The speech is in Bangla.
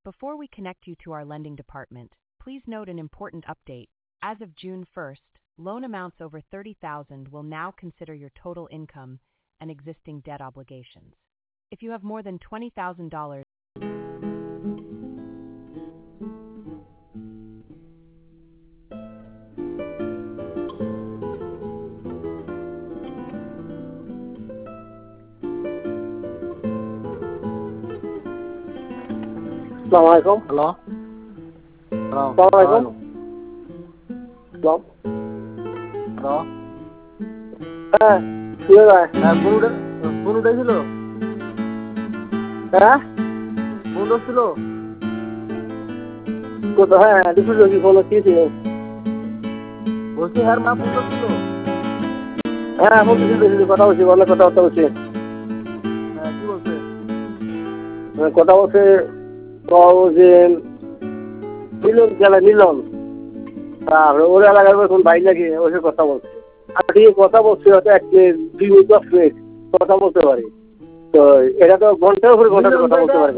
Before we connect you to our lending department, please note an important update. As of June 1st, loan amounts over $30,000 will now consider your total income and existing debt obligations. If you have more than $20,000, Assalamualaikum. Halo. Assalamualaikum. Halo. Halo. কি ভাই? ফোন উঠেছিল? হ্যাঁ? ফোন উঠছিল? কোথায়? হ্যাঁ, দেখুন কি ফোন ছিল? বলছি হ্যাঁ মা ফোন উঠছিল? হ্যাঁ, ফোন দিয়েছিল, কথা বলছি, অনেক কথা বলছি। হ্যাঁ, কি বলছে? কথা বলছে যে মিলন তারপরে ওর এলাকার এখন ভাই নাকি ওসে কথা বলছে। আর ঠিক কথা বলছে হয়তো 1-2 মিনিট 10 মিনিট কথা বলতে পারি। তো এটা তো ঘন্টার উপরে ঘন্টা কথা বলতে পারে।